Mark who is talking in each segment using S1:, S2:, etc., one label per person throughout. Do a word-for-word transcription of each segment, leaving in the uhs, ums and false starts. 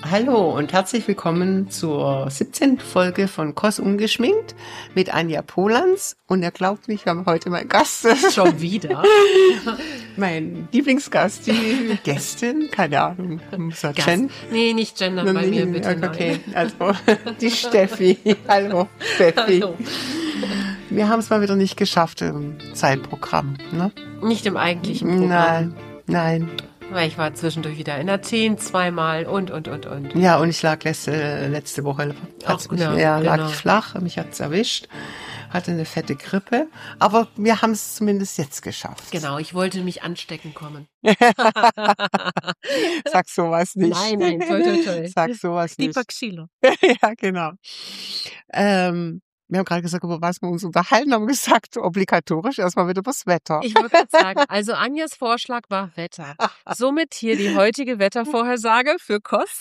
S1: Hallo und herzlich willkommen zur siebzehnten Folge von Koss Ungeschminkt mit Anja Polans. Und ihr glaubt nicht, wir haben heute meinen Gast.
S2: Schon wieder?
S1: Mein Lieblingsgast, die Gästin, keine Ahnung. Muss er Jen?
S2: Nee, nicht gendern bei mir, bitte.
S1: Okay, nein. Also die Steffi. Hallo, Steffi. Hallo. Wir haben es mal wieder nicht geschafft im Zeitprogramm. Ne?
S2: Nicht im eigentlichen Programm.
S1: Nein, nein.
S2: Weil ich war zwischendurch wieder in Athen zweimal und, und, und, und.
S1: Ja, und ich lag letzte, letzte Woche, hat's
S2: Auch,
S1: mich,
S2: genau,
S1: ja, lag
S2: genau.
S1: ich flach, mich hat's erwischt, hatte eine fette Grippe, aber wir haben es zumindest jetzt geschafft.
S2: Genau, ich wollte mich anstecken kommen.
S1: Sag sowas nicht.
S2: Nein, nein, toll, toll, toll.
S1: Sag sowas nicht.
S2: Die Paxilo.
S1: Ja, genau. Ähm, Wir haben gerade gesagt, über was wir uns unterhalten, haben gesagt, obligatorisch erstmal wieder übers Wetter.
S2: Ich wollte gerade sagen, also Anjas Vorschlag war Wetter. Somit hier die heutige Wettervorhersage für Kost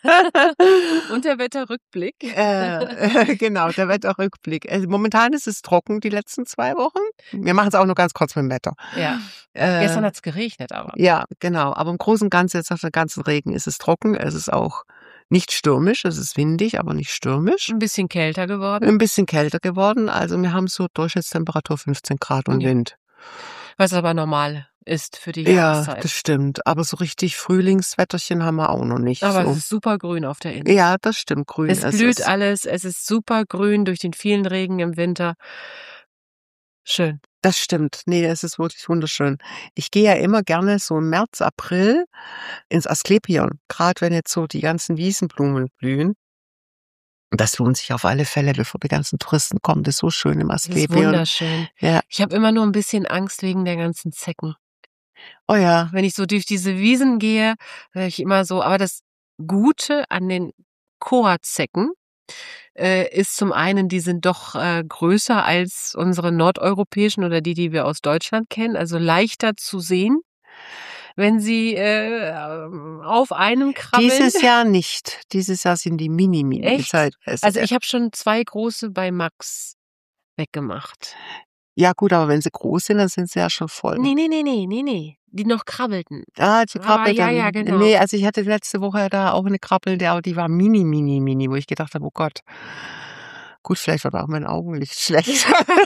S2: und der Wetterrückblick.
S1: Äh, genau, der Wetterrückblick. Also momentan ist es trocken, die letzten zwei Wochen. Wir machen es auch nur ganz kurz mit dem Wetter.
S2: Ja,
S1: Äh,
S2: gestern hat es geregnet, aber.
S1: Ja, genau. Aber im Großen und Ganzen, jetzt nach dem ganzen Regen, ist es trocken. Es ist auch nicht stürmisch. Es ist windig, aber nicht stürmisch.
S2: Ein bisschen kälter geworden.
S1: Ein bisschen kälter geworden. Also wir haben so Durchschnittstemperatur fünfzehn Grad und
S2: Ja.
S1: Wind.
S2: Was aber normal ist für die
S1: Ja,
S2: Jahreszeit.
S1: das stimmt. Aber so richtig Frühlingswetterchen haben wir auch noch nicht.
S2: Aber
S1: so.
S2: es ist super grün auf der Insel.
S1: Ja, das stimmt. Grün.
S2: Es blüht
S1: ist,
S2: alles, es ist super grün durch den vielen Regen im Winter. Schön.
S1: Das stimmt. Nee, es ist wirklich wunderschön. Ich gehe ja immer gerne so im März, April ins Asklepion. Gerade wenn jetzt so die ganzen Wiesenblumen blühen. Das lohnt sich auf alle Fälle, bevor die ganzen Touristen kommen. Das ist so schön im
S2: Das ist
S1: Asklepion.
S2: wunderschön.
S1: Ja.
S2: Ich habe immer nur ein bisschen Angst wegen der ganzen Zecken.
S1: Oh ja.
S2: Wenn ich so durch diese Wiesen gehe, höre ich immer so, aber das Gute an den Koa-Zecken äh, ist zum einen, die sind doch äh, größer als unsere nordeuropäischen oder die, die wir aus Deutschland kennen, also leichter zu sehen, wenn sie äh, auf einem krabbeln.
S1: Dieses Jahr nicht. Dieses Jahr sind die mini-mini.
S2: Echt?
S1: Zeit.
S2: Also ich habe schon zwei große bei Max weggemacht.
S1: Ja gut, aber wenn sie groß sind, dann sind sie ja schon voll.
S2: Nee, nee, nee, nee, nee, nee. Die noch krabbelten.
S1: Ah, die
S2: Aber
S1: krabbelt
S2: ja,
S1: dann.
S2: ja, genau.
S1: Nee, also ich hatte letzte Woche da auch eine krabbelnde, aber die war mini, mini, mini, wo ich gedacht habe, oh Gott. Gut, vielleicht wird auch mein Augenlicht schlecht.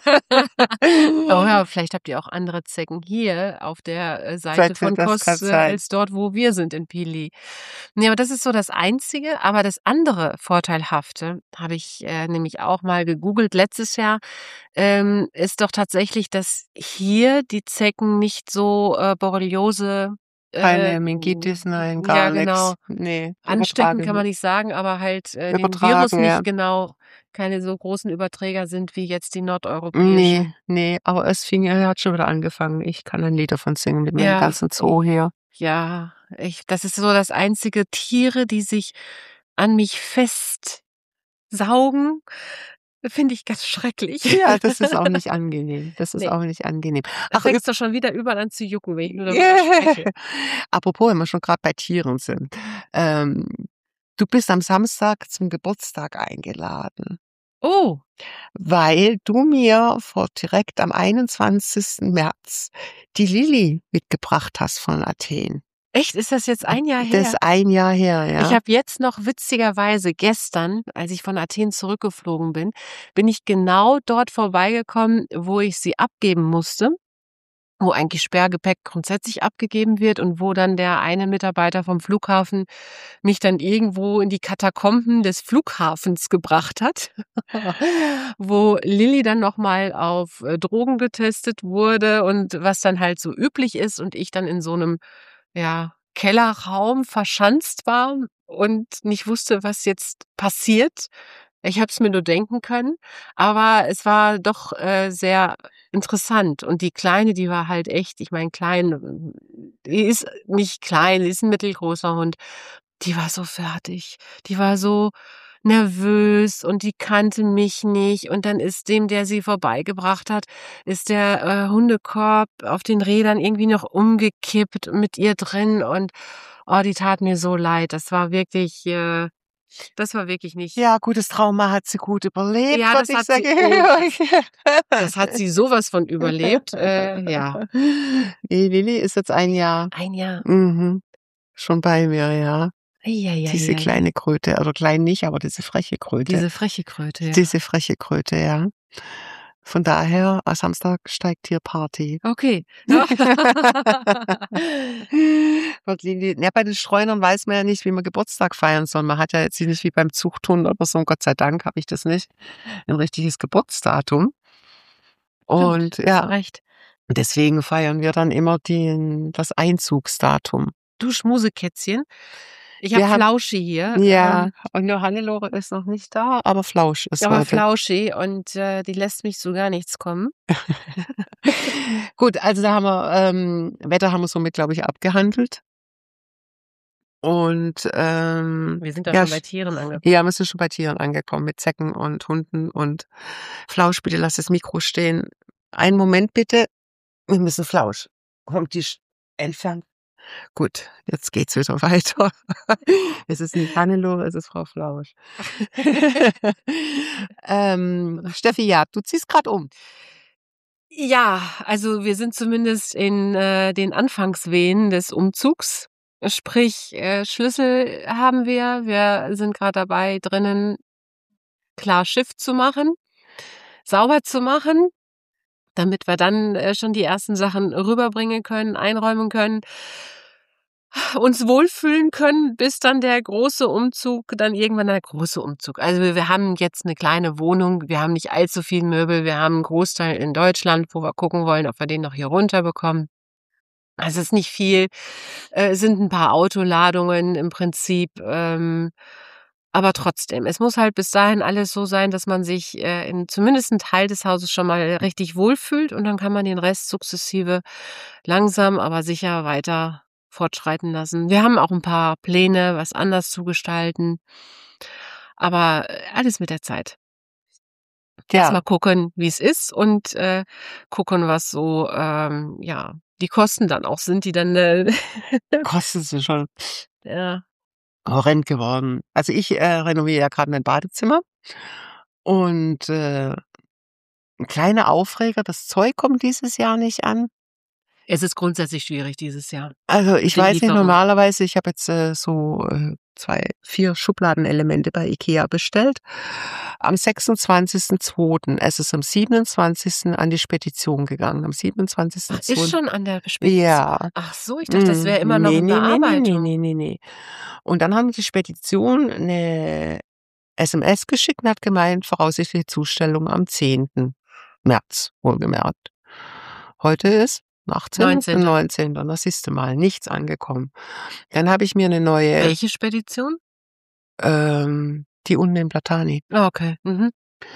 S2: Oh ja, vielleicht habt ihr auch andere Zecken hier auf der äh, Seite
S1: Seite,
S2: von
S1: das
S2: Kos
S1: kann
S2: äh,
S1: sein.
S2: als dort, wo wir sind in Pili. Nee, aber das ist so das Einzige. Aber das andere Vorteilhafte, habe ich äh, nämlich auch mal gegoogelt letztes Jahr, ähm, ist doch tatsächlich, dass hier die Zecken nicht so äh, Borreliose
S1: Keine
S2: äh,
S1: Meningitis, nein, gar
S2: ja, genau.
S1: nichts. Nee,
S2: Anstecken
S1: übertragen.
S2: kann man nicht sagen, aber halt äh, den
S1: Übertragen,
S2: Virus nicht
S1: ja.
S2: genau, keine so großen Überträger sind wie jetzt die nordeuropäischen.
S1: Nee, nee, aber es fing, er hat schon wieder angefangen. Ich kann ein Lied davon singen mit meinem
S2: Ja.
S1: ganzen Zoo hier.
S2: Ja, ich, das ist so das einzige Tiere, die sich an mich festsaugen, finde ich ganz schrecklich.
S1: Ja, das ist auch nicht angenehm. Das ist
S2: Nee.
S1: auch nicht angenehm.
S2: Ach,
S1: Ach,
S2: fängst du schon wieder überall an zu jucken, wenn ich nur darüber
S1: Yeah.
S2: spreche.
S1: Apropos, wenn wir schon gerade bei Tieren sind. Ähm, du bist am Samstag zum Geburtstag eingeladen,
S2: Oh,
S1: weil du mir vor direkt am einundzwanzigsten März die Lilly mitgebracht hast von Athen.
S2: echt? Ist das jetzt ein Jahr
S1: Das
S2: her?
S1: ist ein Jahr her, ja.
S2: Ich habe jetzt noch witzigerweise gestern, als ich von Athen zurückgeflogen bin, bin ich genau dort vorbeigekommen, wo ich sie abgeben musste, wo eigentlich Sperrgepäck grundsätzlich abgegeben wird und wo dann der eine Mitarbeiter vom Flughafen mich dann irgendwo in die Katakomben des Flughafens gebracht hat, wo Lilly dann nochmal auf äh, Drogen getestet wurde und was dann halt so üblich ist und ich dann in so einem, ja, Kellerraum verschanzt war und nicht wusste, was jetzt passiert. Ich habe es mir nur denken können, aber es war doch äh, sehr interessant. Und die Kleine, die war halt echt, ich meine, klein, die ist nicht klein, die ist ein mittelgroßer Hund. Die war so fertig. Die war so nervös und die kannte mich nicht. Und dann ist dem, der sie vorbeigebracht hat, ist der äh, Hundekorb auf den Rädern irgendwie noch umgekippt mit ihr drin. Und oh, die tat mir so leid. Das war wirklich, äh, das war wirklich nicht.
S1: Ja, gutes Trauma hat sie gut überlebt,
S2: Ja,
S1: würd
S2: das
S1: ich
S2: hat sie-
S1: sagen.
S2: Das hat sie sowas von überlebt. Äh, ja,
S1: Die Lilly ist jetzt ein Jahr
S2: ein Jahr.
S1: mhm. schon bei mir, ja.
S2: Ei, ei,
S1: Diese
S2: ei, ei.
S1: kleine Kröte, oder klein nicht, aber diese freche Kröte.
S2: Diese freche Kröte, ja.
S1: Diese freche Kröte, ja. Von daher, am Samstag steigt hier Party.
S2: Okay.
S1: Dort liegen die, ja, bei den Streunern weiß man ja nicht, wie man Geburtstag feiern soll. Man hat ja jetzt nicht wie beim Zuchthund oder so, und Gott sei Dank habe ich das nicht, ein richtiges Geburtsdatum. Und
S2: Stimmt, hast
S1: ja,
S2: du recht.
S1: deswegen feiern wir dann immer den, das Einzugsdatum.
S2: Du Schmusekätzchen. Ich
S1: Wir
S2: habe
S1: haben,
S2: Flauschi hier.
S1: ja,
S2: Ähm,
S1: und nur Hannelore ist noch nicht da, aber Flausch ist
S2: aber
S1: heute.
S2: Flauschi und äh, die lässt mich zu gar nichts kommen.
S1: Gut, also da haben wir, ähm, Wetter haben wir somit, glaube ich, abgehandelt. Und ähm,
S2: Wir sind da
S1: ja,
S2: schon bei
S1: sch-
S2: Tieren angekommen.
S1: ja, wir sind schon bei Tieren angekommen, mit Zecken und Hunden und Flausch, bitte lass das Mikro stehen. Einen Moment bitte. Wir müssen Flausch. Kommt die Sch- entfernt. Gut, jetzt geht's wieder weiter. Es ist nicht Hannelore, es ist Frau Flausch. ähm, Steffi, ja, du ziehst gerade um.
S2: Ja, also wir sind zumindest in äh, den Anfangswehen des Umzugs. Sprich, äh, Schlüssel haben wir. Wir sind gerade dabei, drinnen klar Schiff zu machen, sauber zu machen, damit wir dann äh, schon die ersten Sachen rüberbringen können, einräumen können, uns wohlfühlen können, bis dann der große Umzug, dann irgendwann der große Umzug. Also wir, wir haben jetzt eine kleine Wohnung, wir haben nicht allzu viel Möbel, wir haben einen Großteil in Deutschland, wo wir gucken wollen, ob wir den noch hier runterbekommen. Also es ist nicht viel, äh, sind ein paar Autoladungen im Prinzip, ähm, aber trotzdem, es muss halt bis dahin alles so sein, dass man sich äh, in zumindest 'n Teil des Hauses schon mal richtig wohlfühlt, und dann kann man den Rest sukzessive langsam, aber sicher weiter fortschreiten lassen. Wir haben auch ein paar Pläne, was anders zu gestalten, aber äh, alles mit der Zeit. Erst
S1: Ja,
S2: mal gucken, wie's ist, und äh, gucken, was so, ähm, ja, die Kosten dann auch sind, die dann äh,
S1: Kosten sind schon
S2: ja.
S1: horrend geworden. Also ich äh, renoviere ja gerade mein Badezimmer und äh, ein kleiner Aufreger, das Zeug kommt dieses Jahr nicht an.
S2: Es ist grundsätzlich schwierig dieses Jahr
S1: Also
S2: mit
S1: ich
S2: den
S1: weiß nicht,
S2: Lieferungen.
S1: normalerweise, ich habe jetzt äh, so äh, zwei, vier Schubladenelemente bei Ikea bestellt. Am sechsundzwanzigsten zweiten Es ist am siebenundzwanzigsten an die Spedition gegangen. Am siebenundzwanzigsten
S2: Ach, ist
S1: zweiten
S2: schon an der Spedition.
S1: Ja.
S2: Ach so, ich dachte, das
S1: Mhm.
S2: wäre immer noch
S1: Ne,
S2: in
S1: ne, ne, ne, ne,
S2: Bearbeitung.
S1: ne, ne, ne. Und dann haben die Spedition 'ne S M S geschickt und hat gemeint, voraussichtliche Zustellung am zehnten März, wohlgemerkt. Heute ist achtzehnter
S2: neunzehnter
S1: neunzehnter Da siehst du mal, nichts angekommen. Dann habe ich mir 'ne neue,
S2: Welche Spedition?
S1: ähm die unten in Platani.
S2: Ah, okay. Mhm.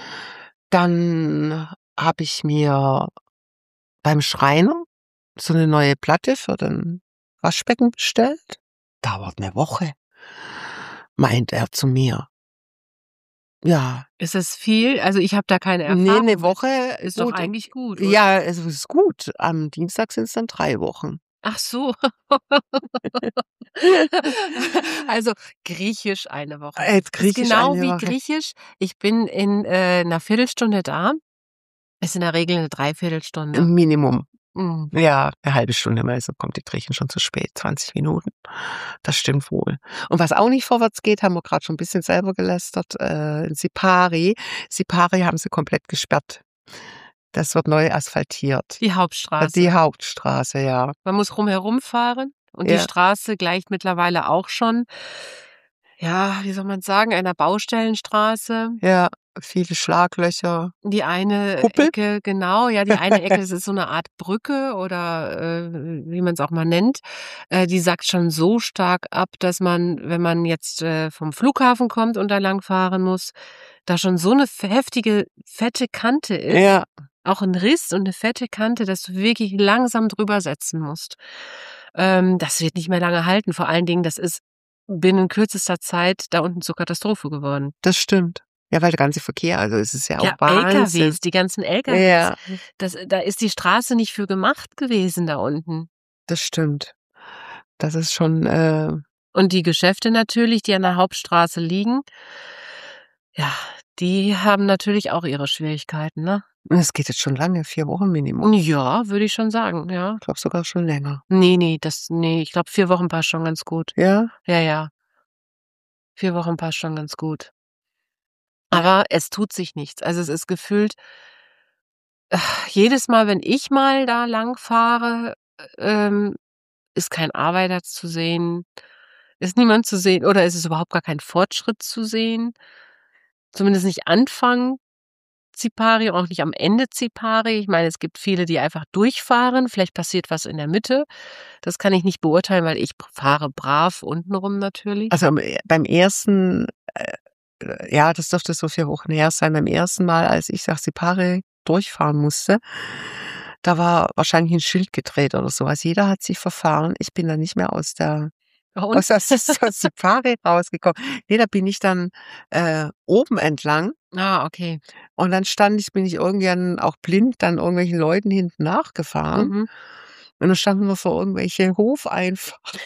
S1: Dann habe ich mir beim Schreiner so 'ne neue Platte für den Waschbecken bestellt. Dauert 'ne Woche, meint er zu mir. Ja,
S2: Ist das viel? Also, ich habe da keine
S1: ne,
S2: Erfahrung
S1: 'ne
S2: mit.
S1: Woche,
S2: Ist doch
S1: gut.
S2: eigentlich gut, oder?
S1: Ja, also es ist gut. Am Dienstag sind's dann drei Wochen.
S2: Ach so. Also, Griechisch eine Woche.
S1: Äh,
S2: Ist
S1: Griechisch
S2: genau
S1: eine
S2: wie
S1: Woche.
S2: Griechisch. Ich bin in äh, 'ner Viertelstunde da. Ist in der Regel 'ne Dreiviertelstunde.
S1: Minimum.
S2: Mhm.
S1: Ja, 'ne halbe Stunde, meistens kommt die Griechen schon zu spät, zwanzig Minuten. Das stimmt wohl. Und was auch nicht vorwärts geht, haben wir grad schon 'n bisschen selber gelästert, äh, Sipari. Sipari haben sie komplett gesperrt. Das wird neu asphaltiert.
S2: Die
S1: Äh,
S2: Hauptstraße.
S1: die Hauptstraße, ja.
S2: Man muss rumherum fahren, und die
S1: Ja,
S2: Straße gleicht mittlerweile auch schon, ja, wie soll man sagen, einer Baustellenstraße.
S1: ja, viele Schlaglöcher.
S2: Die eine
S1: Kuppel?
S2: Ecke, genau, ja, die eine Ecke, das ist so 'ne Art Brücke oder, äh, wie man's auch mal nennt. Äh, die sackt schon so stark ab, dass man, wenn man jetzt äh, vom Flughafen kommt und da langfahren muss, da schon so 'ne f heftige, fette Kante ist,
S1: Ja,
S2: auch 'n Riss und 'ne fette Kante, dass du wirklich langsam drüber setzen musst. Ähm, das wird nicht mehr lange halten. Vor allen Dingen, das ist binnen kürzester Zeit da unten zur Katastrophe geworden.
S1: das stimmt. Ja, weil der ganze Verkehr, also es ist ja auch
S2: Ja,
S1: Wahnsinn.
S2: L K Ws, die ganzen L K Ws.
S1: Ja,
S2: Das da ist die Straße nicht für gemacht gewesen da unten.
S1: das stimmt. Das ist schon, äh
S2: Und die Geschäfte natürlich, die an der Hauptstraße liegen, ja, die haben natürlich auch ihre Schwierigkeiten, ne?
S1: es geht jetzt schon lange, vier Wochen Minimum.
S2: Ja, würde ich schon sagen, ja.
S1: Ich glaube sogar schon länger.
S2: Ne, ne, das ne, ich glaube, vier Wochen passt schon ganz gut.
S1: Ja?
S2: Ja, ja. Vier Wochen passt schon ganz gut. Aber es tut sich nichts. Also, es ist gefühlt jedes Mal, wenn ich mal da lang fahre, ähm, ist kein Arbeiter zu sehen, ist niemand zu sehen oder ist es überhaupt gar kein Fortschritt zu sehen. Zumindest nicht Anfang Zipari, auch nicht am Ende Zipari. Ich meine, es gibt viele, die einfach durchfahren. Vielleicht passiert was in der Mitte. Das kann ich nicht beurteilen, weil ich fahre brav untenrum natürlich.
S1: Also, am e beim ersten, äh, ja, das dürfte so vier Wochen her sein. Beim ersten Mal, als ich nach Zipari durchfahren musste, da war wahrscheinlich ein Schild gedreht oder so. Also, jeder hat sich verfahren. Ich bin dann nicht mehr aus der
S2: Und
S1: aus aus aus Zipari rausgekommen. Ne, da bin ich dann, äh, oben entlang
S2: ah, okay.
S1: und dann stand ich bin ich irgendwann auch blind dann irgendwelchen Leuten hinten nachgefahren
S2: Mhm.
S1: und dann standen wir vor irgendwelche Hofeinfahrten.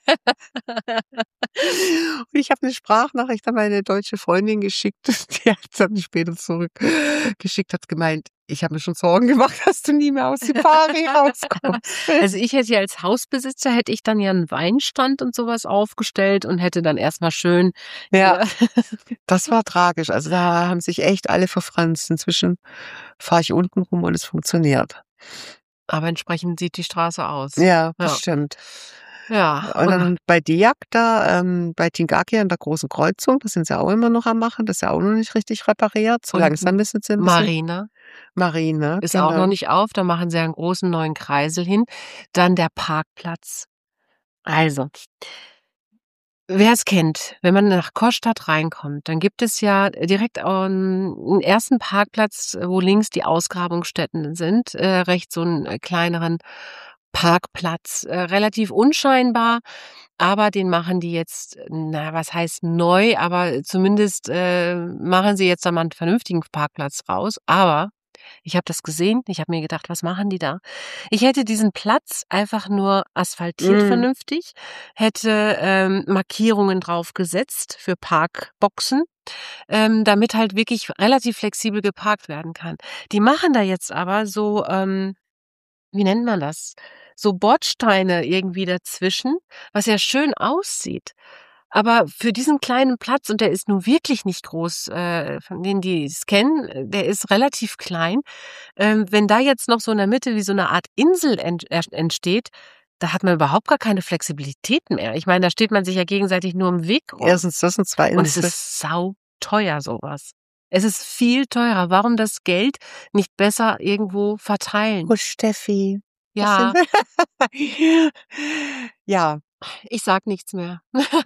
S1: Und ich habe 'ne Sprachnachricht an meine deutsche Freundin geschickt, die hat dann später zurückgeschickt, hat gemeint: „Ich habe mir schon Sorgen gemacht, dass du nie mehr aus Zipari rauskommst."
S2: Also, ich hätte ja als Hausbesitzer hätte ich dann ja 'n Weinstand und so was aufgestellt und hätte dann erst mal schön
S1: Ja,
S2: hier
S1: das war tragisch. Also, da haben sich echt alle verfranst. Inzwischen fahre ich unten rum und es funktioniert.
S2: aber entsprechend sieht die Straße aus.
S1: Ja, das
S2: Ja.
S1: stimmt.
S2: Ja,
S1: Und
S2: und
S1: dann bei Diak da, ähm, bei Tingaki an der Großen Kreuzung, da sind sie auch immer noch am Machen, das ist ja auch noch nicht richtig repariert. So
S2: und
S1: langsam müssen sie 'n bisschen
S2: Marina
S1: Marina,
S2: ist auch noch
S1: genau.
S2: nicht auf, da machen sie ja 'n großen neuen Kreisel hin. Dann der Parkplatz. Also, wer's kennt, wenn man nach Kostadt reinkommt, dann gibt es ja direkt, ähm, 'n ersten Parkplatz, wo links die Ausgrabungsstätten sind, äh, rechts so 'n, äh, kleineren Parkplatz, äh, relativ unscheinbar, aber den machen die jetzt, na, was heißt neu, aber zumindest, äh, machen sie jetzt da mal 'n vernünftigen Parkplatz raus. Aber ich habe das gesehen, ich habe mir gedacht: „Was machen die da?" Ich hätte diesen Platz einfach nur asphaltiert
S1: Mhm.
S2: vernünftig, hätte, ähm, Markierungen drauf gesetzt für Parkboxen, ähm, damit halt wirklich relativ flexibel geparkt werden kann. Die machen da jetzt aber so, ähm, wie nennt man das? So Bordsteine irgendwie dazwischen, was ja schön aussieht. Aber für diesen kleinen Platz, und der ist nun wirklich nicht groß, äh, von denen, die es kennen, äh, der ist relativ klein. Ähm, wenn da jetzt noch so in der Mitte wie so 'ne Art Insel ent erst entsteht, da hat man überhaupt gar keine Flexibilität mehr. Ich meine, da steht man sich ja gegenseitig nur im Weg rum.
S1: Erstens das und
S2: Und es
S1: zweitens
S2: ist sauteuer so was. Es ist viel teurer. Warum das Geld nicht besser irgendwo verteilen?
S1: oh Steffi, das sind
S2: Ja,
S1: ja.
S2: ich sage nichts mehr.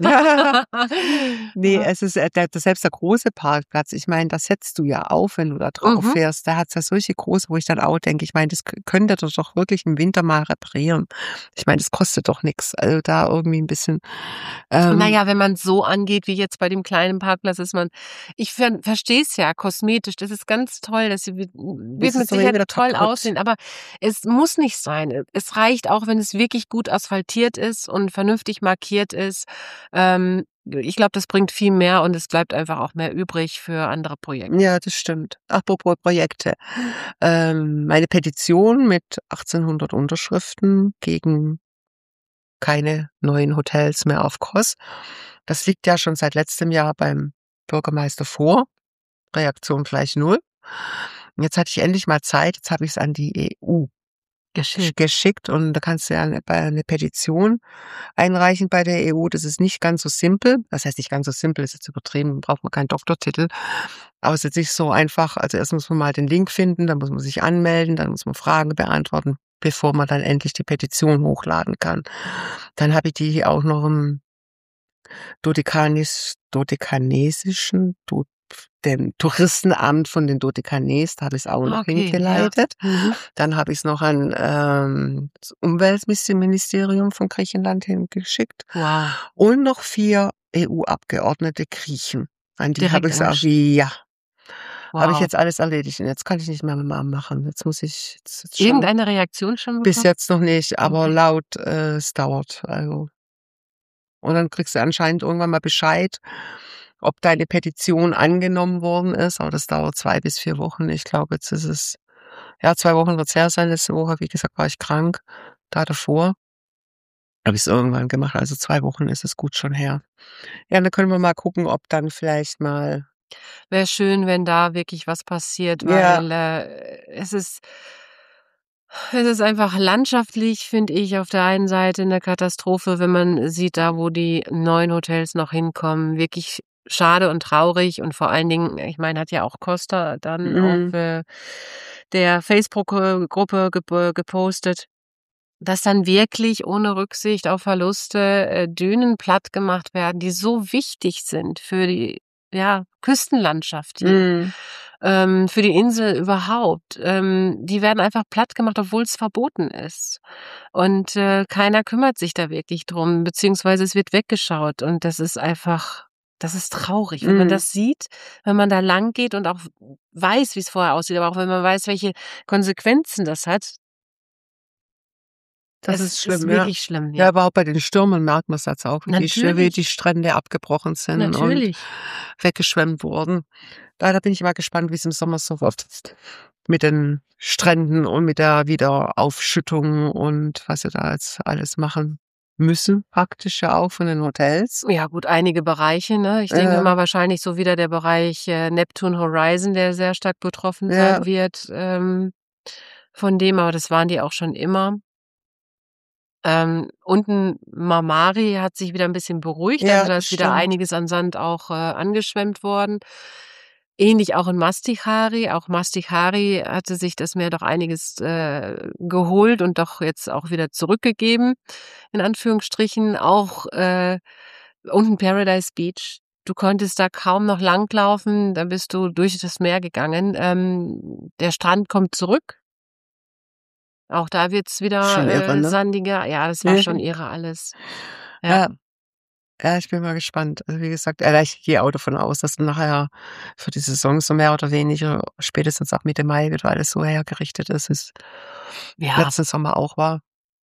S1: Ne, es ist, äh, der der selbst der große Parkplatz, ich meine, da setzt du ja auf, wenn du da drauf
S2: Mhm.
S1: fährst. Da hat's ja solche große, wo ich dann auch denke, ich meine, das k könnt ihr doch wirklich im Winter mal reparieren. Ich meine, das kostet doch nix. Also, da irgendwie 'n bisschen,
S2: Na
S1: ähm
S2: ja, wenn man's so angeht wie jetzt bei dem kleinen Parkplatz, ist man ich ver verstehe es ja kosmetisch. Das ist ganz toll, das wird wird
S1: ist es
S2: mit
S1: doch eh
S2: Sicherheit
S1: wieder
S2: toll
S1: kaputt.
S2: aussehen, aber es muss nicht sein. Es reicht auch, wenn es wirklich gut asphaltiert ist und vernünftig markiert ist. Ähm, ich glaube, das bringt viel mehr und es bleibt einfach auch mehr übrig für andere Projekte.
S1: Ja, das stimmt. Apropos Projekte. Ähm, meine Petition mit achtzehnhundert Unterschriften gegen keine neuen Hotels mehr auf Kos. Das liegt ja schon seit letztem Jahr beim Bürgermeister vor. Reaktion gleich null. Und jetzt hatte ich endlich mal Zeit, jetzt habe ich's an die E U gesch
S2: Geschickt.
S1: geschickt und da kannst du ja 'ne bei 'ne Petition einreichen bei der E U. Das ist nicht ganz so simpel. Das heißt nicht ganz so simpel, ist jetzt übertrieben, braucht man keinen Doktortitel. Aber es ist jetzt nicht so einfach. Also, erst muss man mal den Link finden, dann muss man sich anmelden, dann muss man Fragen beantworten, bevor man dann endlich die Petition hochladen kann. Dann habe ich die hier auch noch im Dodekanis Dodekanesischen Do dem Touristenamt von den Dodekanes, da habe ich's auch noch
S2: Okay, ja.
S1: hingeleitet.
S2: Mhm.
S1: Dann habe ich's noch an, ähm, das Umweltministerium von Griechenland hingeschickt
S2: Wow,
S1: und noch vier E U-Abgeordnete Griechen. An die habe
S2: direkt
S1: ich's auch
S2: angeschrieben.
S1: ja, habe ich
S2: Wow.
S1: jetzt alles erledigt und jetzt kann ich nicht mehr ma machen. Jetzt muss ich jetzt jetzt schauen.
S2: Irgendeine Reaktion schon
S1: Bis
S2: bekommen?
S1: jetzt noch nicht, aber
S2: Mhm.
S1: laut, äh, es dauert, also und dann kriegst du anscheinend irgendwann mal Bescheid, ob deine Petition angenommen worden ist, aber das dauert zwei bis vier Wochen. Ich glaube, jetzt ist es ja, zwei Wochen wird's her sein. Letzte Woche, wie gesagt, war ich krank, da davor. Habe ich's irgendwann gemacht, also zwei Wochen ist es gut schon her. Ja, dann können wir mal gucken, ob dann vielleicht mal
S2: Wäre schön, wenn da wirklich was passiert,
S1: Ja.
S2: weil, äh, es ist es ist einfach landschaftlich, finde ich, auf der einen Seite 'ne Katastrophe, wenn man sieht, da wo die neuen Hotels noch hinkommen. Wirklich schade und traurig und vor allen Dingen, ich meine, hat ja auch Costa dann auf,
S1: Mhm.
S2: äh, der Facebook äh, Gruppe gep gepostet, dass dann wirklich ohne Rücksicht auf Verluste, äh, Dünen plattgemacht werden, die so wichtig sind für die, ja, Küstenlandschaft hier,
S1: Mhm.
S2: ähm, für die Insel überhaupt. Ähm, die werden einfach plattgemacht, obwohl's verboten ist. Und, äh, keiner kümmert sich da wirklich drum, beziehungsweise es wird weggeschaut und das ist einfach das ist traurig, wenn man
S1: Mhm.
S2: das sieht, wenn man da langgeht und auch weiß, wie's vorher aussieht, aber auch wenn man weiß, welche Konsequenzen das hat.
S1: Das
S2: Es
S1: ist
S2: ist
S1: schlimm, ja.
S2: wirklich schlimm,
S1: Ja,
S2: ja.
S1: aber auch bei den Stürmen merkt man's jetzt auch, wie die Sch wie die
S2: Natürlich.
S1: Strände abgebrochen sind und
S2: Natürlich.
S1: weggeschwemmt wurden. Da da bin ich mal gespannt, wie's im Sommer so wird mit den Stränden und mit der Wiederaufschüttung und was sie da jetzt alles machen müssen, praktisch ja auch von den Hotels.
S2: Ja gut, einige Bereiche, ne? Ich denke
S1: Ja.
S2: mal wahrscheinlich so wieder der Bereich, äh, Neptune Horizon, der sehr stark betroffen
S1: Ja.
S2: sein wird, ähm, von dem, aber das waren die auch schon immer. Ähm, unten Marmari hat sich wieder 'n bisschen beruhigt, also
S1: Ja,
S2: da
S1: das
S2: ist wieder
S1: stimmt.
S2: einiges an Sand auch, äh, angeschwemmt worden. Ähnlich auch in Mastich-Hari. Auch Mastich-Hari hatte sich das Meer doch einiges, äh, geholt und doch jetzt auch wieder zurückgegeben, in Anführungsstrichen. Auch, äh, unten Paradise Beach. Du konntest da kaum noch langlaufen, da bist du durch das Meer gegangen. Ähm, der Strand kommt zurück. Auch da wird's
S1: Schon
S2: wieder,
S1: irre,
S2: äh,
S1: ne?
S2: sandiger. Ja, das war schon irre alles. Ja.
S1: Ja. Ja, ich bin mal gespannt. Also, wie gesagt, äh, ich gehe auch davon aus, dass nachher für die Saison so mehr oder weniger spätestens ab Mitte Mai wieder alles so hergerichtet ist, wie's
S2: Ja.
S1: letzten Sommer auch war.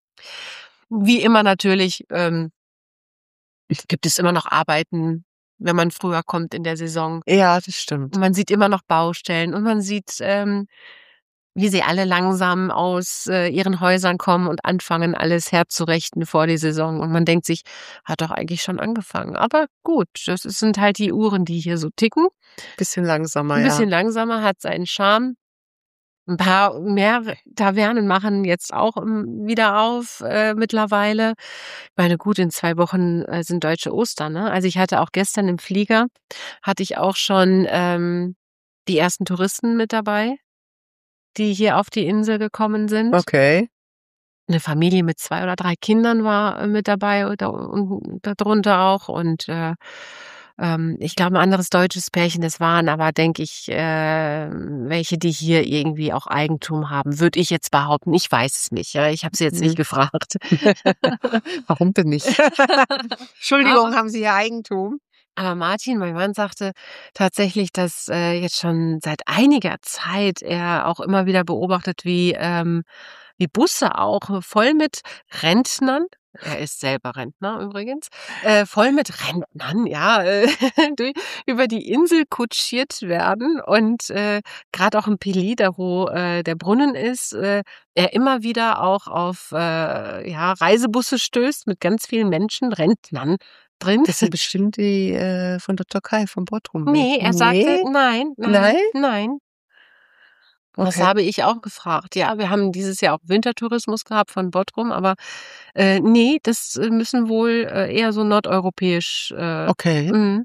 S2: Wie immer natürlich, ähm gibt es immer noch Arbeiten, wenn man früher kommt in der Saison.
S1: Ja, das stimmt.
S2: Und man sieht immer noch Baustellen und man sieht, ähm, wie sie alle langsam aus, äh, ihren Häusern kommen und anfangen, alles herzurichten vor die Saison. Und man denkt sich: „Hat doch eigentlich schon angefangen.“ Aber gut, das ist sind halt die Uhren, die hier so ticken.
S1: Bisschen langsamer,
S2: 'N
S1: ja.
S2: bisschen langsamer, hat seinen Charme. 'N paar mehr Tavernen machen jetzt auch, hm, wieder auf, äh, mittlerweile. Meine gut, in zwei Wochen, äh, sind deutsche Ostern, ne? Also, ich hatte auch gestern im Flieger hatte ich auch schon, ähm, die ersten Touristen mit dabei, die hier auf die Insel gekommen sind.
S1: Okay.
S2: 'Ne Familie mit zwei oder drei Kindern war, äh, mit dabei da unten dadrunter auch und, äh, ähm, ich glaube 'n anderes deutsches Pärchen. Das waren aber, denke ich, äh, welche, die hier irgendwie auch Eigentum haben, würde ich jetzt behaupten. Ich weiß es nicht, ja. Ich habe sie jetzt nicht
S1: Mhm.
S2: gefragt.
S1: Warum denn nicht?
S2: Aber
S1: Entschuldigung, haben Sie hier Eigentum?
S2: aber Martin, mein Mann, sagte tatsächlich, dass, äh, jetzt schon seit einiger Zeit er auch immer wieder beobachtet, wie, ähm wie Busse auch voll mit Rentnern er ist selber Rentner übrigens, äh, voll mit Rentnern, ja, äh, durch über die Insel kutschiert werden und, äh, grad auch in Pelis, da wo, äh, der Brunnen ist, äh, er immer wieder auch auf, äh, ja, Reisebusse stößt mit ganz vielen Menschen, Rentnern drin.
S1: Das sind bestimmt die, äh, von der Türkei, von Bodrum weg.
S2: Ne, er sagte:
S1: Ne?
S2: „Nein, nein,
S1: Nein?
S2: nein.“ Das
S1: Okay.
S2: habe ich auch gefragt. Ja, wir haben dieses Jahr auch Wintertourismus gehabt von Bodrum, aber, äh, ne, das müssen wohl, äh, eher so nordeuropäisch, äh
S1: Okay.
S2: mhm.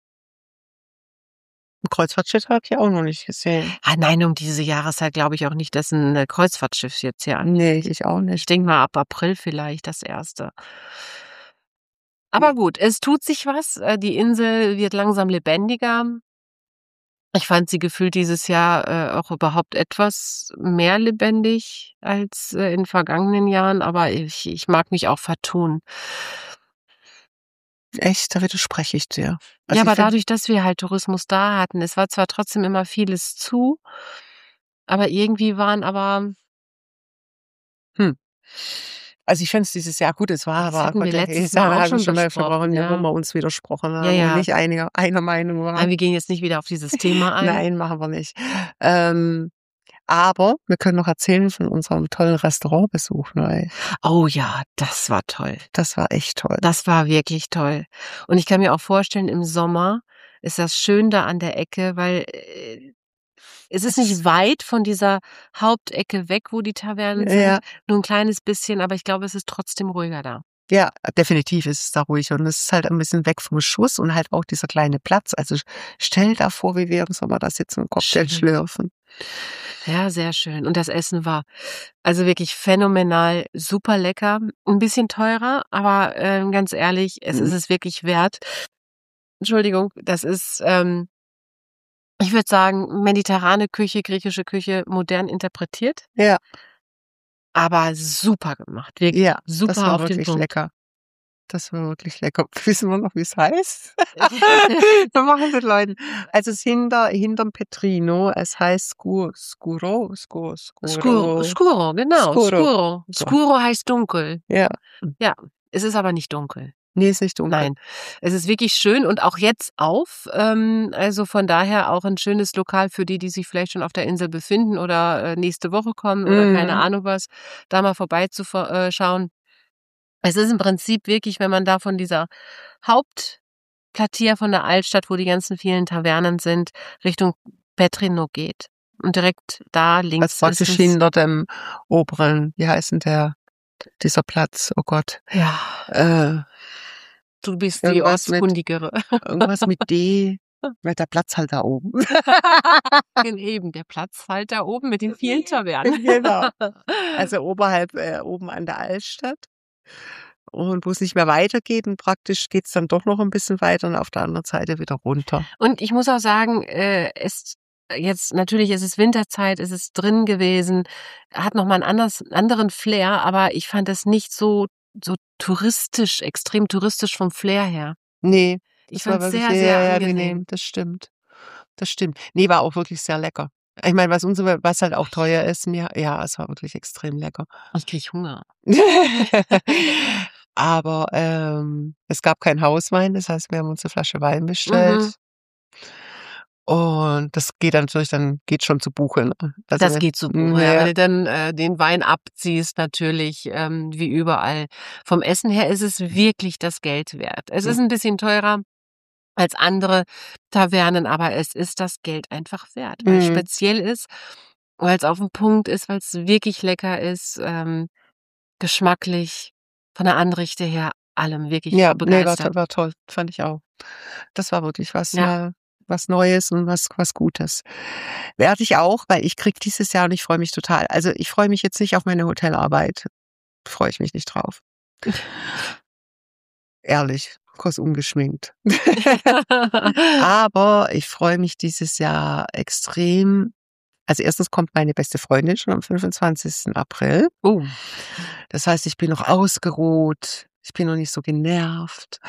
S1: 'N Kreuzfahrtschiff habe ich auch noch nicht gesehen.
S2: Ah, nein, um diese Jahreszeit glaube ich auch nicht, dass 'n, äh, Kreuzfahrtschiff jetzt hier
S1: Ne,
S2: anlegt.
S1: ich auch
S2: Ich
S1: nicht.
S2: denke mal ab April vielleicht das erste. Aber gut, es tut sich was. Äh, die Insel wird langsam lebendiger. Ich fand sie gefühlt dieses Jahr, äh, auch überhaupt etwas mehr lebendig als, äh, in vergangenen Jahren, aber ich ich mag mich auch vertun.
S1: Echt? Da widerspreche ich dir.
S2: Ja,
S1: Also, ich
S2: aber
S1: finde
S2: dadurch, dass wir halt Tourismus da hatten es war zwar trotzdem immer vieles zu aber irgendwie waren aber
S1: Hm. Also, ich finde es dieses Jahr gut, es war
S2: Das
S1: aber
S2: hatten wir
S1: Gott,
S2: letztes
S1: da
S2: Mal auch
S1: haben wir
S2: schon
S1: schon mal
S2: besprochen,
S1: versprochen, ja, wo
S2: ja.
S1: wir uns widersprochen
S2: Ja,
S1: haben und
S2: ja.
S1: nicht einiger einer Meinung
S2: Nein,
S1: waren.
S2: wir gehen jetzt nicht wieder auf dieses Thema ein.
S1: Nein, machen wir nicht. Ähm Aber wir können noch erzählen von unserem tollen Restaurantbesuch neu.
S2: Oh ja, das war toll.
S1: Das war echt toll.
S2: Das war wirklich toll. Und ich kann mir auch vorstellen, im Sommer ist das schön da an der Ecke, weil äh, es ist nicht weit von dieser Hauptecke weg, wo die Tavernen sind,
S1: Ja,
S2: nur ein kleines bisschen, aber ich glaube, es ist trotzdem ruhiger da.
S1: ja, definitiv ist es da ruhig und es ist halt ein bisschen weg vom Schuss und halt auch dieser kleine Platz. Also stell dir vor, wie wir im Sommer da sitzen und Cocktail
S2: Schön.
S1: schlürfen.
S2: Ja, sehr schön. Und das Essen war also wirklich phänomenal, super lecker, ein bisschen teurer, aber ähm, ganz ehrlich, es ist
S1: Mhm.
S2: es wirklich wert. Entschuldigung, das ist, ähm, ich würde sagen, mediterrane Küche, griechische Küche modern interpretiert,
S1: Ja,
S2: aber super gemacht, wirklich
S1: ja, das
S2: super
S1: war
S2: auf den
S1: wirklich
S2: Punkt.
S1: lecker. Das war wirklich lecker. Wissen wir noch, wie es heißt? Wir machen mit Leuten. Also es ist hinter, hinterm Petrino. Es heißt Scu, Scuro, Scu,
S2: Scuro,
S1: Scuro,
S2: Scuro, genau,
S1: Scuro.
S2: Scuro.
S1: So.
S2: Scuro heißt dunkel.
S1: Ja,
S2: Ja, es ist aber nicht dunkel.
S1: nee, ist nicht dunkel.
S2: Nein, es ist wirklich schön und auch jetzt auf. Ähm, also von daher auch ein schönes Lokal für die, die sich vielleicht schon auf der Insel befinden oder äh, nächste Woche kommen oder keine
S1: Mhm.
S2: Ahnung was, da mal vorbeizuschauen. Es ist im Prinzip wirklich, wenn man da von dieser Hauptquartier von der Altstadt, wo die ganzen vielen Tavernen sind, Richtung Petrino geht. Und direkt da
S1: Also
S2: links ist
S1: praktisch
S2: es.
S1: hinter dem oberen, wie heißt denn der, dieser Platz? Oh Gott.
S2: Ja,
S1: Äh,
S2: du bist die
S1: irgendwas mit,
S2: Ortskundigere.
S1: irgendwas mit D. Weil der Platz halt da oben.
S2: Eben, der Platz halt da oben mit den vielen Tavernen.
S1: Genau. Also oberhalb, äh, oben an der Altstadt. Und wo es nicht mehr weitergeht und praktisch geht's dann doch noch ein bisschen weiter und auf der anderen Seite wieder runter.
S2: Und ich muss auch sagen, äh, es jetzt natürlich ist es Winterzeit, ist es drin gewesen, hat noch mal 'n anders anderen Flair, aber ich fand es nicht so so touristisch, extrem touristisch vom Flair her.
S1: Ne,
S2: Ich
S1: das war
S2: fand's
S1: wirklich
S2: sehr,
S1: sehr,
S2: sehr
S1: sehr
S2: angenehm.
S1: angenehm, das stimmt. Das stimmt. Ne, war auch wirklich sehr lecker. Ich meine, was unsere was halt auch teuer ist, mir ja, es war wirklich extrem lecker.
S2: Ich kriege Hunger.
S1: Aber, ähm, es gab keinen Hauswein, das heißt, wir haben uns 'ne Flasche Wein
S2: Mhm.
S1: bestellt. Und das geht dann natürlich dann geht schon zu Buche, ne? Also,
S2: Das
S1: wenn
S2: geht zu
S1: hm,
S2: Buche, ja. Wenn
S1: ja,
S2: du dann, äh, den Wein abziehst natürlich, ähm, wie überall. Vom Essen her ist es wirklich das Geld wert. Es
S1: hm,
S2: ist 'n bisschen teurer als andere Tavernen, aber es ist das Geld einfach wert, weil's
S1: mhm.
S2: speziell ist, weil's auf'm Punkt ist, weil's wirklich lecker ist, ähm, geschmacklich, von der Anrichte her, allem wirklich
S1: Ja, ne, war
S2: begeistert.
S1: to war toll, fand ich auch. Das war wirklich was
S2: Ja.
S1: mal was Neues und was was Gutes. Werde ich auch, weil ich kriege dieses Jahr und ich freue mich total. Also, ich freue mich jetzt nicht auf meine Hotelarbeit. Freue ich mich nicht drauf. Ehrlich, kurz ungeschminkt. Aber ich freue mich dieses Jahr extrem. Also, erstens kommt meine beste Freundin schon am fünfundzwanzigsten April.
S2: Oh.
S1: Das heißt, ich bin noch ausgeruht. Ich bin noch nicht so genervt.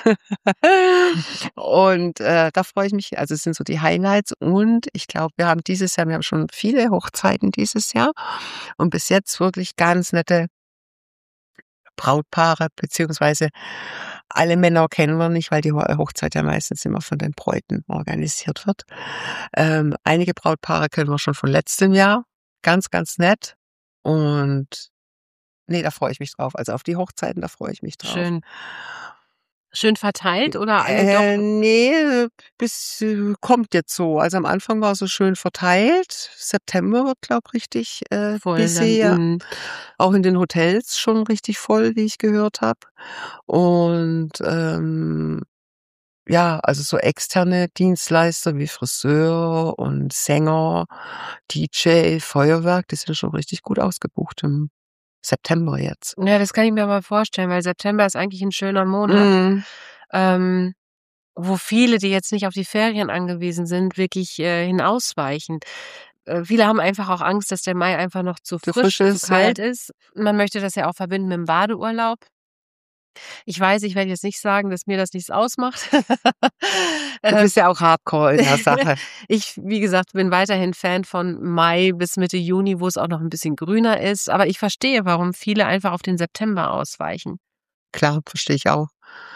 S1: Und, äh, da freue ich mich also, es sind so die Highlights und ich glaube, wir haben dieses Jahr wir haben schon viele Hochzeiten dieses Jahr und bis jetzt wirklich ganz nette Brautpaare, beziehungsweise alle Männer kennen wir nicht, weil die Ho Hochzeit ja meistens immer von den Bräuten organisiert wird. Ähm, einige Brautpaare kennen wir schon von letztem Jahr. Ganz, ganz nett. Und ne, da freue ich mich drauf. Also, auf die Hochzeiten, da freue ich mich drauf.
S2: Schön. Schön verteilt oder alle doch
S1: Äh, ne, bis äh, kommt jetzt so. Also, am Anfang war so schön verteilt. September wird, glaube ich, richtig, äh,
S2: voll dann?
S1: busy, ja.
S2: Mhm.
S1: Auch in den Hotels schon richtig voll, wie ich gehört habe. Und, ähm, ja, also, so externe Dienstleister wie Friseur und Sänger, D J, Feuerwerk, die sind schon richtig gut ausgebucht im September jetzt.
S2: Ja, das kann ich mir aber vorstellen, weil September ist eigentlich 'n schöner Monat,
S1: Mhm.
S2: ähm, wo viele, die jetzt nicht auf die Ferien angewiesen sind, wirklich, äh, hin ausweichen. Äh, viele haben einfach auch Angst, dass der Mai einfach noch zu
S1: Zu
S2: frisch,
S1: frisch
S2: zu
S1: ist, ja.
S2: kalt ist. Man möchte das ja auch verbinden mit'm Badeurlaub. Ich weiß, ich werde jetzt nicht sagen, dass mir das nichts ausmacht.
S1: Du
S2: Ähm,
S1: bist ja auch Hardcore in der Sache.
S2: ich, wie gesagt, bin weiterhin Fan von Mai bis Mitte Juni, wo es auch noch 'n bisschen grüner ist, aber ich verstehe, warum viele einfach auf den September ausweichen.
S1: Klar, verstehe ich auch.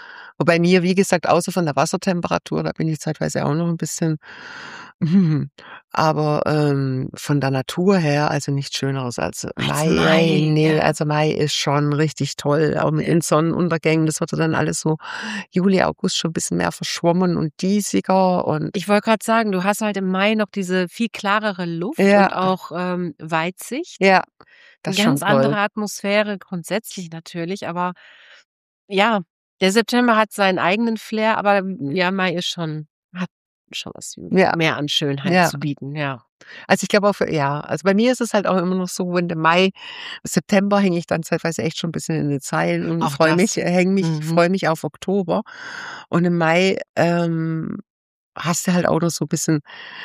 S1: Bei mir, wie gesagt, außer von der Wassertemperatur, da bin ich zeitweise auch noch ein bisschen mhm. Aber, ähm, von der Natur her, also nichts Schöneres als
S2: Als
S1: Mai. Ey,
S2: Mai,
S1: ne,
S2: ja.
S1: also Mai ist schon richtig toll, auch mit den Sonnenuntergängen. Das wird ja dann alles so Juli, August schon ein bisschen mehr verschwommen und diesiger und
S2: Ich wollte gerade sagen, du hast halt im Mai noch diese viel klarere Luft
S1: ja,
S2: und auch, ähm, Weitsicht.
S1: ja,
S2: 'Ne
S1: das ist
S2: ganz
S1: schon toll.
S2: andere Atmosphäre grundsätzlich natürlich, aber ja, der September hat seinen eigenen Flair, aber ja, Mai ist schon hat schon was
S1: Ja,
S2: mehr an Schönheit
S1: ja.
S2: zu bieten, ja.
S1: Also, ich glaube auch für ja, also bei mir ist es halt auch immer noch so, wenn der Mai September hänge ich dann zeitweise echt schon 'n bisschen in den Zeilen und
S2: Auch
S1: freue mich
S2: das.
S1: hänge mich
S2: Mhm.
S1: freue mich auf Oktober. Und im Mai, ähm, hast du halt auch noch so bisschen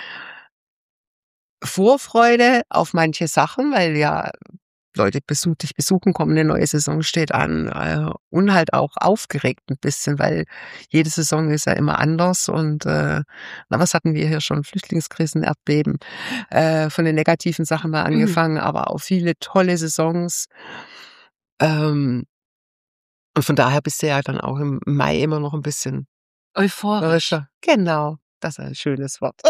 S1: Vorfreude auf manche Sachen, weil ja Leute besu dich besuchen kommen, 'ne neue Saison steht an, äh, und halt auch aufgeregt 'n bisschen, weil jede Saison ist ja immer anders und, äh, na, was hatten wir hier schon? Flüchtlingskrisen, Erdbeben, äh, von den negativen Sachen mal angefangen, aber auch viele tolle Saisons. Ähm, und von daher bist du ja dann auch im Mai immer noch 'n bisschen
S2: Euphorisch.
S1: frischer. Genau, das ist ein schönes Wort.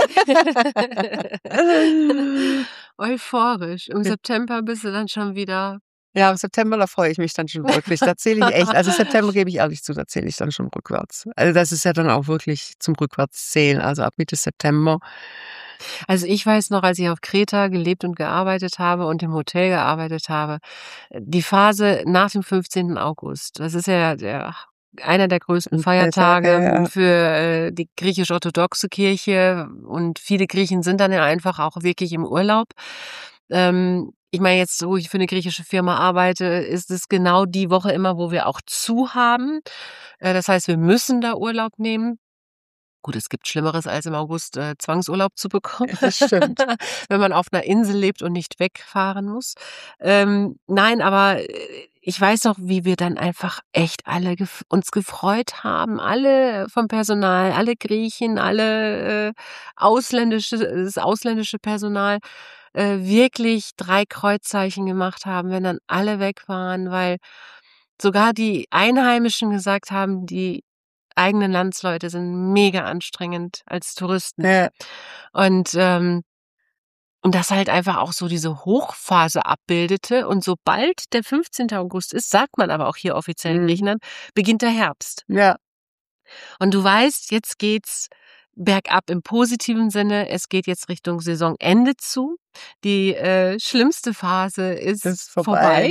S2: Euphorisch. Im September bist du dann schon wieder
S1: Ja, im September, da freue ich mich dann schon wirklich. Da zähle ich echt also September gebe ich ehrlich zu, da zähle ich dann schon rückwärts. Also, das ist ja dann auch wirklich zum Rückwärtszählen. Also, ab Mitte September.
S2: Also, ich weiß noch, als ich auf Kreta gelebt und gearbeitet habe und im Hotel gearbeitet habe, äh, die Phase nach dem fünfzehnten August, das ist ja der einer der größten
S1: Und Feiertage,
S2: Feiertage
S1: ja.
S2: für, äh, die griechisch-orthodoxe Kirche und viele Griechen sind dann ja einfach auch wirklich im Urlaub. Ähm, ich meine jetzt, wo ich für 'ne griechische Firma arbeite, ist es genau die Woche immer, wo wir auch zu haben. Äh, das heißt, wir müssen da Urlaub nehmen. Gut, es gibt Schlimmeres, als im August, äh, Zwangsurlaub zu bekommen,
S1: Ja, das stimmt.
S2: wenn man auf 'ner Insel lebt und nicht wegfahren muss. Ähm, nein, aber, äh, ich weiß noch, wie wir dann einfach echt alle gef uns gefreut haben, alle vom Personal, alle Griechen, alle, äh, ausländische das ausländische Personal, äh, wirklich drei Kreuzzeichen gemacht haben, wenn dann alle weg waren, weil sogar die Einheimischen gesagt haben, die eigenen Landsleute sind mega anstrengend als Touristen.
S1: Ja,
S2: Und, ähm und das halt einfach auch so diese Hochphase abbildete und sobald der fünfzehnte August ist, sagt man aber auch hier offiziell in
S1: mhm.
S2: Griechenland, beginnt der Herbst.
S1: Ja,
S2: Und du weißt, jetzt geht's bergab im positiven Sinne. Es geht jetzt Richtung Saisonende zu. Die, äh, schlimmste Phase
S1: das
S2: ist
S1: ist
S2: vorbei.
S1: vorbei.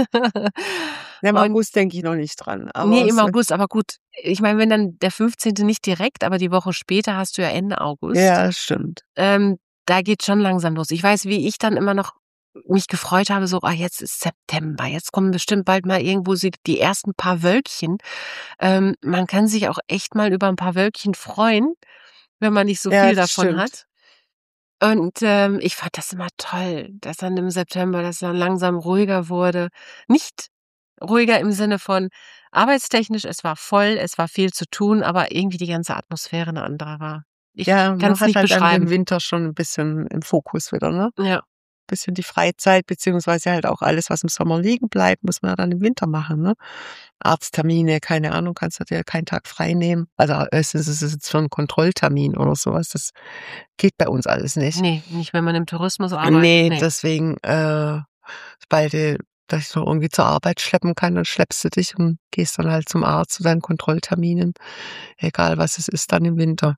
S1: Ja, im
S2: Und
S1: August denke ich noch nicht dran, aber
S2: ne, im
S1: es
S2: August, aber gut, ich meine, wenn dann der fünfzehnte nicht direkt, aber die Woche später hast du ja Ende August.
S1: ja, stimmt.
S2: Ähm, da geht's schon langsam los. Ich weiß, wie ich dann immer noch mich gefreut habe, so: „Ah, jetzt ist September, jetzt kommen bestimmt bald mal irgendwo sie die ersten paar Wölkchen.“ Ähm, man kann sich auch echt mal über 'n paar Wölkchen freuen, wenn man nicht so
S1: Ja,
S2: viel
S1: das
S2: davon
S1: stimmt.
S2: hat. Und, ähm, ich fand das immer toll, dass dann im September das dann langsam ruhiger wurde. Nicht ruhiger im Sinne von arbeitstechnisch, es war voll, es war viel zu tun, aber irgendwie die ganze Atmosphäre 'ne andere war. Ich
S1: Ja, man
S2: kann's
S1: hat
S2: nicht
S1: halt dann den
S2: beschreiben.
S1: Winter schon 'n bisschen im Fokus wieder, ne?
S2: Ja.
S1: Bisschen die Freizeit beziehungsweise halt auch alles, was im Sommer liegen bleibt, muss man ja dann im Winter machen, ne? Arzttermine, keine Ahnung, kannst du dir keinen Tag frei nehmen. Also, es ist es ist jetzt für 'n Kontrolltermin oder so was, das geht bei uns alles nicht.
S2: Ne, nicht, wenn man im Tourismus arbeitet,
S1: Ne,
S2: ne.
S1: deswegen, äh, sobald du dich noch irgendwie zur Arbeit schleppen kann, dann schleppst du dich und gehst dann halt zum Arzt zu deinen Kontrollterminen, egal was es ist dann im Winter.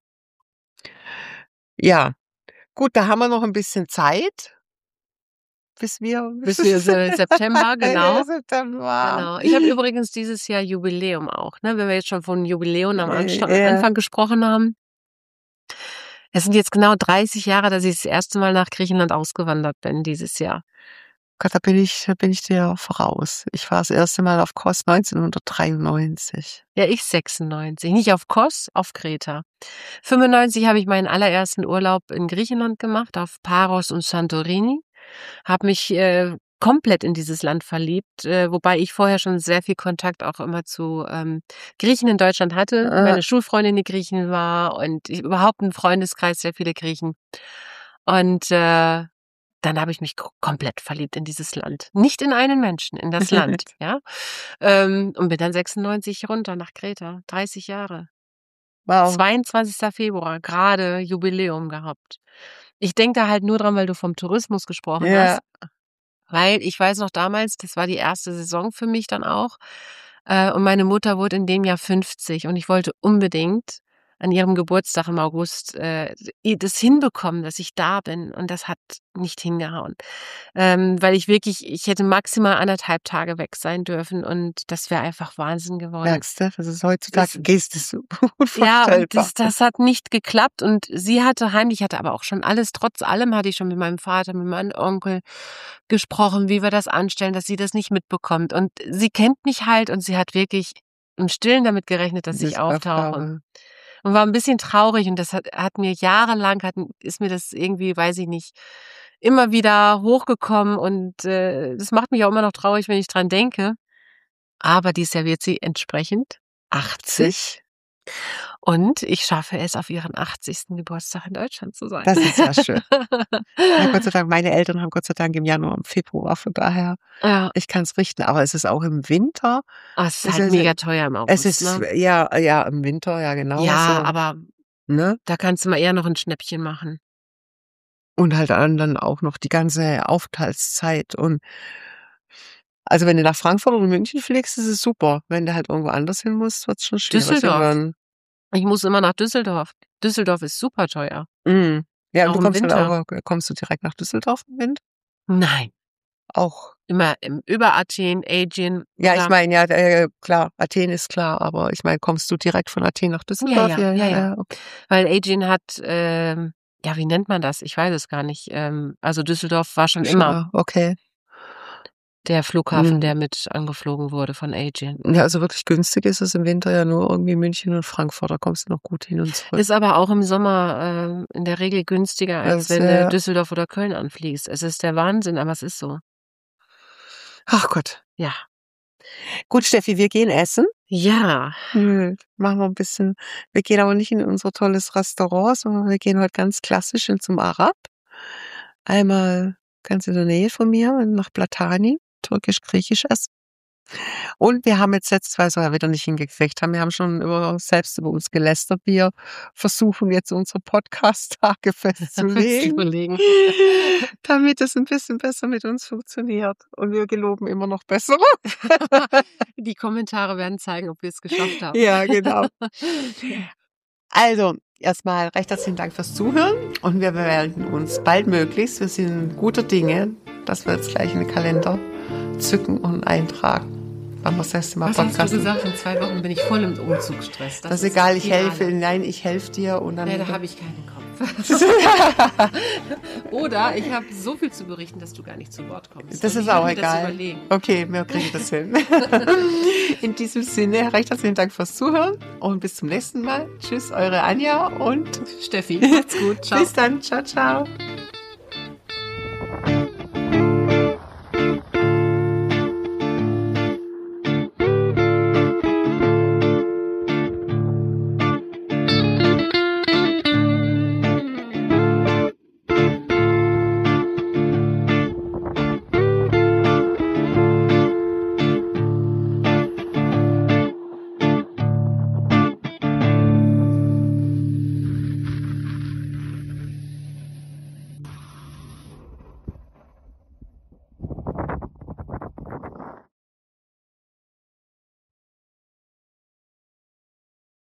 S1: Ja, gut, da haben wir noch 'n bisschen Zeit, bis wir
S2: Bis wir Se September,
S1: ja,
S2: genau.
S1: September.
S2: Genau. Ich habe übrigens dieses Jahr Jubiläum auch, ne, wenn wir jetzt schon von Jubiläen am
S1: Äh,
S2: Ansta
S1: ja.
S2: Anfang gesprochen haben. Es sind jetzt genau dreißig Jahre, dass ich das erste Mal nach Griechenland ausgewandert bin dieses Jahr.
S1: Gott, da bin ich da bin ich dir voraus. Ich war das erste Mal auf Kos neunzehnhundertdreiundneunzig.
S2: Ja, ich sechsundneunzig, nicht auf Kos, auf Kreta. fünfundneunzig habe ich meinen allerersten Urlaub in Griechenland gemacht, auf Paros und Santorini. Habe mich, äh, komplett in dieses Land verliebt, äh, wobei ich vorher schon sehr viel Kontakt auch immer zu, ähm, Griechen in Deutschland hatte.
S1: Äh,
S2: Meine Schulfreundin, die Griechin war und ich überhaupt 'n Freundeskreis, sehr viele Griechen. Und, äh dann habe ich mich k- komplett verliebt in dieses Land. Nicht in einen Menschen, in das Land, ja. Ähm, und bin dann sechsundneunzig runter nach Kreta. dreißig Jahre.
S1: Wow.
S2: zweiundzwanzigster Februar, gerade Jubiläum gehabt. Ich denke da halt nur dran, weil du vom Tourismus gesprochen hast.
S1: Ja,
S2: Weil ich weiß noch damals, das war die erste Saison für mich dann auch. Äh, und meine Mutter wurde in dem Jahr fünfzig und ich wollte unbedingt an ihrem Geburtstag im August äh, das hinbekommen, dass ich da bin. Und das hat nicht hingehauen. Ähm, weil ich wirklich, ich hätte maximal anderthalb Tage weg sein dürfen und das wäre einfach Wahnsinn geworden.
S1: merkst du, das ist heutzutage
S2: Das-
S1: gehst es so
S2: Ja,
S1: unvorstellbar.
S2: und das, das hat nicht geklappt und sie hatte heimlich, hatte aber auch schon alles, trotz allem hatte ich schon mit meinem Vater, mit meinem Onkel gesprochen, wie wir das anstellen, dass sie das nicht mitbekommt. Und sie kennt mich halt und sie hat wirklich im Stillen damit gerechnet, dass ich
S1: Das
S2: auftauche.
S1: Aufgabe.
S2: Und war ein bisschen traurig und das hat, hat mir jahrelang, hat, ist mir das irgendwie, weiß ich nicht, immer wieder hochgekommen und äh, das macht mich auch immer noch traurig, wenn ich dran denke. Aber dieses Jahr wird sie entsprechend achtzig. Und ich schaffe es, auf ihren achtzigsten Geburtstag in Deutschland zu sein.
S1: Das ist ja schön. Ja, Gott sei Dank, meine Eltern haben Gott sei Dank im Januar, im Februar, von daher,
S2: Ja,
S1: ich kann es richten. Aber es ist auch im Winter.
S2: oh, es ist
S1: Es
S2: halt
S1: ist-
S2: mega teuer im August.
S1: Es ist,
S2: ne?
S1: ja, ja, im Winter, ja, genau.
S2: Ja,
S1: so,
S2: aber
S1: ne?
S2: da kannst du mal eher noch ein Schnäppchen machen.
S1: Und halt dann auch noch die ganze Aufenthaltszeit. Und also wenn du nach Frankfurt oder München fliegst, ist es super. Wenn du halt irgendwo anders hin musst, wird es schon schwierig.
S2: Düsseldorf.
S1: Dann,
S2: Ich muss immer nach Düsseldorf. Düsseldorf ist super teuer.
S1: mm. Ja, und
S2: Auch
S1: du
S2: im
S1: kommst dann
S2: Winter.
S1: auch, kommst du direkt nach Düsseldorf im Winter?
S2: Nein,
S1: Auch.
S2: immer im, über Athen, Aegean.
S1: Ja,
S2: oder-
S1: ich meine, ja, äh, klar, Athen ist klar, aber ich meine, kommst du direkt von Athen nach Düsseldorf?
S2: ja, ja, ja.
S1: okay.
S2: Weil Aegean hat, ähm, ja, wie nennt man das? Ich weiß es gar nicht. Ähm, also Düsseldorf war schon immer
S1: Schon, okay.
S2: der Flughafen,
S1: Mhm.
S2: der mit angeflogen wurde von Aegean.
S1: Ja, also wirklich günstig ist es im Winter ja nur irgendwie München und Frankfurt, da kommst du noch gut hin und zurück.
S2: Ist aber auch im Sommer ähm, in der Regel günstiger, als
S1: Das,
S2: wenn du
S1: äh,
S2: Düsseldorf oder Köln anfliegst. Es ist der Wahnsinn, aber es ist so.
S1: Ach Gott.
S2: Ja.
S1: Gut, Steffi, wir gehen essen.
S2: Ja.
S1: Hm, machen wir ein bisschen. Wir gehen aber nicht in unser tolles Restaurant, sondern wir gehen heute ganz klassisch in zum Arab. Einmal ganz in der Nähe von mir nach Platani, türkisch-griechisch essen. Und wir haben jetzt jetzt, weil wir ja wieder nicht hingekriegt haben, wir haben schon über, selbst über uns gelästert. Wir versuchen jetzt unsere Podcast-Tage festzulegen,
S2: Überlegen.
S1: damit es ein bisschen besser mit uns funktioniert. Und wir geloben immer noch besser.
S2: Die Kommentare werden zeigen, ob wir es geschafft haben.
S1: Ja, genau. Also, erstmal recht herzlichen Dank fürs Zuhören und wir melden uns baldmöglichst. Wir sind guter Dinge, dass wir jetzt gleich in den Kalender zücken und eintragen. Wann wir das erste Mal
S2: Was hast du
S1: podcasten.
S2: gesagt? In zwei Wochen bin ich voll im Umzugsstress.
S1: Das ist egal, ich
S2: Finale.
S1: helfe. Nein, ich helfe dir und dann.
S2: Ja, da habe ich keinen Kopf. Oder ich habe so viel zu berichten, dass du gar nicht zu Wort kommst.
S1: Das
S2: Und
S1: ist
S2: ich
S1: auch
S2: will mir Das
S1: egal.
S2: überlegen.
S1: Okay, wir kriegen das hin. In diesem Sinne, recht herzlichen Dank fürs Zuhören und bis zum nächsten Mal. Tschüss, eure Anja und
S2: Steffi, macht's gut. Ciao.
S1: bis dann. Ciao, ciao.